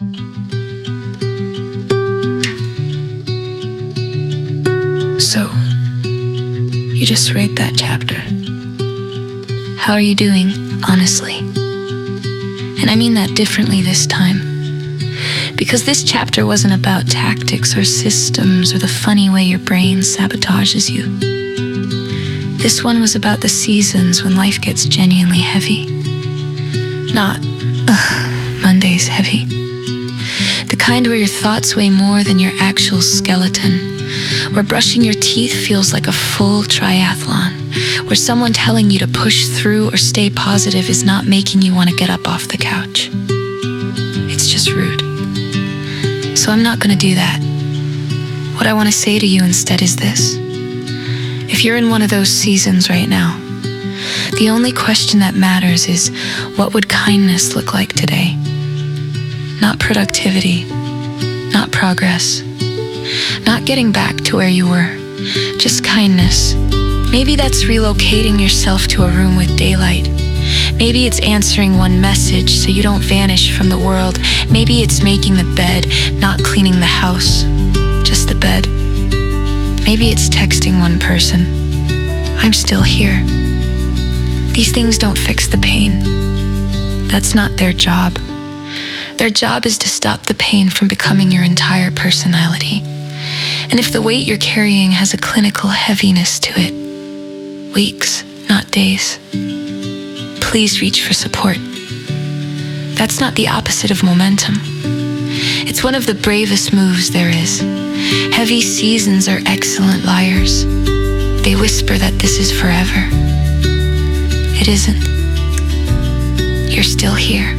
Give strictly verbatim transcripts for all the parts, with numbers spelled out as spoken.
So, you just read that chapter. How are you doing, honestly? And I mean that differently this time. Because this chapter wasn't about tactics or systems or the funny way your brain sabotages you. This one was about the seasons when life gets genuinely heavy. Not, ugh, Monday's heavy. The kind where your thoughts weigh more than your actual skeleton. Where brushing your teeth feels like a full triathlon. Where someone telling you to push through or stay positive is not making you want to get up off the couch. It's just rude. So I'm not going to do that. What I want to say to you instead is this. If you're in one of those seasons right now, the only question that matters is, what would kindness look like today? Not productivity, not progress, not getting back to where you were, just kindness. Maybe that's relocating yourself to a room with daylight. Maybe it's answering one message so you don't vanish from the world. Maybe it's making the bed, not cleaning the house, just the bed. Maybe it's texting one person, I'm still here. These things don't fix the pain. That's not their job. Their job is to stop the pain from becoming your entire personality. And if the weight you're carrying has a clinical heaviness to it, weeks, not days, please reach for support. That's not the opposite of momentum. It's one of the bravest moves there is. Heavy seasons are excellent liars. They whisper that this is forever. It isn't. You're still here.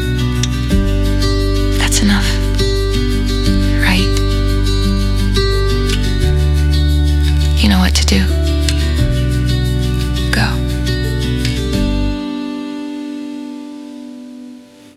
That's enough. Right? You know what to do.